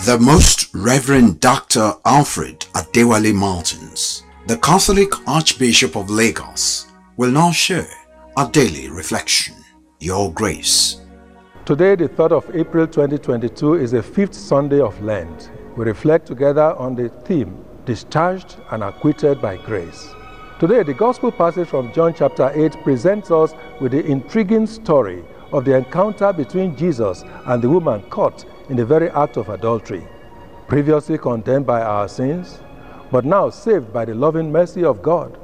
The Most Reverend Dr. Alfred Adewale Martins, the Catholic Archbishop of Lagos, will now share a daily reflection. Your Grace. Today, the 3rd of April 2022, is the 5th Sunday of Lent. We reflect together on the theme, Discharged and Acquitted by Grace. Today, the Gospel passage from John chapter 8 presents us with the intriguing story of the encounter between Jesus and the woman caught in the very act of adultery, previously condemned by our sins, but now saved by the loving mercy of God.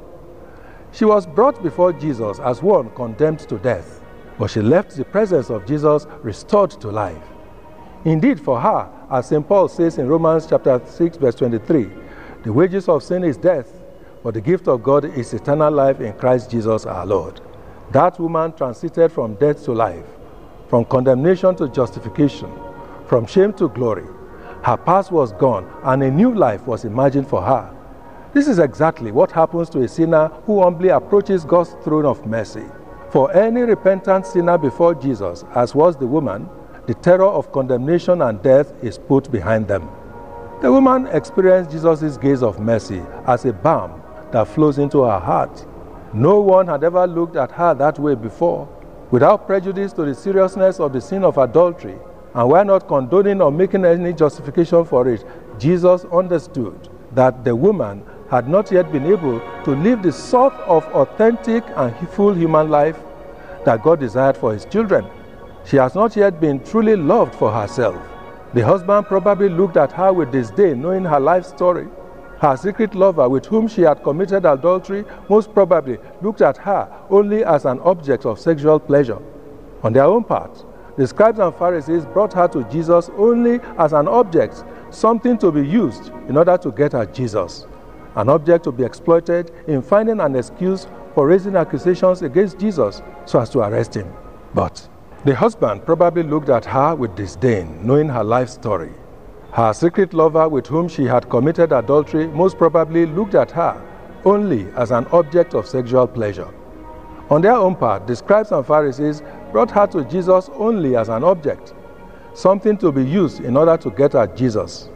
She was brought before Jesus as one condemned to death, but she left the presence of Jesus restored to life. Indeed, for her, as St. Paul says in Romans chapter 6, verse 23, the wages of sin is death, but the gift of God is eternal life in Christ Jesus our Lord. That woman transited from death to life, from condemnation to justification, from shame to glory. Her past was gone, and a new life was imagined for her. This is exactly what happens to a sinner who humbly approaches God's throne of mercy. For any repentant sinner before Jesus, as was the woman, the terror of condemnation and death is put behind them. The woman experienced Jesus' gaze of mercy as a balm that flows into her heart. No one had ever looked at her that way before. Without prejudice to the seriousness of the sin of adultery, and while not condoning or making any justification for it, Jesus understood that the woman had not yet been able to live the sort of authentic and full human life that God desired for His children. She has not yet been truly loved for herself. The husband probably looked at her with disdain, knowing her life story. Her secret lover, with whom she had committed adultery, most probably looked at her only as an object of sexual pleasure. On their own part, the scribes and Pharisees brought her to Jesus only as an object, something to be used in order to get at Jesus, an object to be exploited in finding an excuse for raising accusations against Jesus so as to arrest him. But the husband probably looked at her with disdain, knowing her life story. Her secret lover, with whom she had committed adultery, most probably looked at her only as an object of sexual pleasure. On their own part, the scribes and Pharisees brought her to Jesus only as an object, something to be used in order to get at Jesus,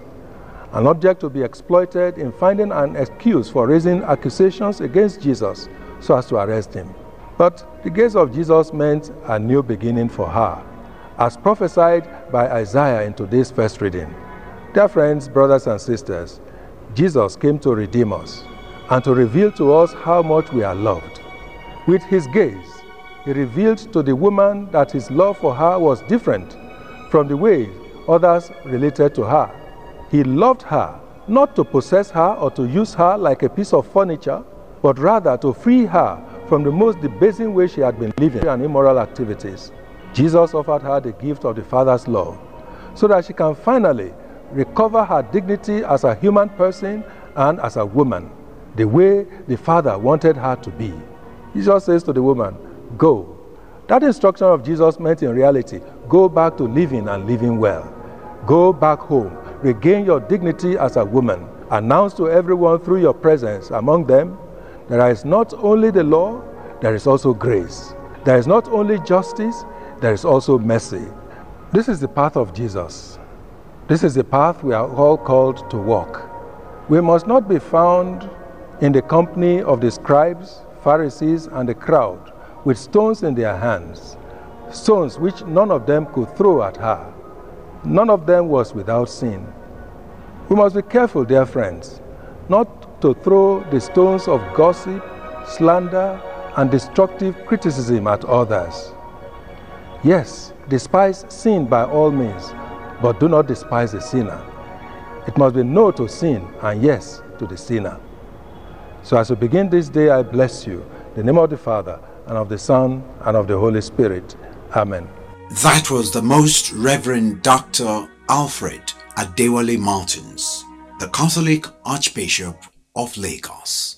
an object to be exploited in finding an excuse for raising accusations against Jesus so as to arrest him. But the gaze of Jesus meant a new beginning for her, as prophesied by Isaiah in today's first reading. Dear friends, brothers and sisters, Jesus came to redeem us and to reveal to us how much we are loved. With his gaze, he revealed to the woman that his love for her was different from the way others related to her. He loved her not to possess her or to use her like a piece of furniture, but rather to free her from the most debasing way she had been living and immoral activities. Jesus offered her the gift of the Father's love so that she can finally recover her dignity as a human person and as a woman, the way the Father wanted her to be. Jesus says to the woman, go. That instruction of Jesus meant in reality, go back to living and living well. Go back home, regain your dignity as a woman. Announce to everyone through your presence among them, there is not only the law, there is also grace. There is not only justice, there is also mercy. This is the path of Jesus. This is the path we are all called to walk. We must not be found in the company of the scribes, Pharisees, and the crowd with stones in their hands, stones which none of them could throw at her. None of them was without sin. We must be careful, dear friends, not to throw the stones of gossip, slander, and destructive criticism at others. Yes, despise sin by all means, but do not despise the sinner. It must be no to sin and yes to the sinner. So as we begin this day, I bless you. In the name of the Father, and of the Son, and of the Holy Spirit. Amen. That was the Most Reverend Dr. Alfred Adewale Martins, the Catholic Archbishop of Lagos.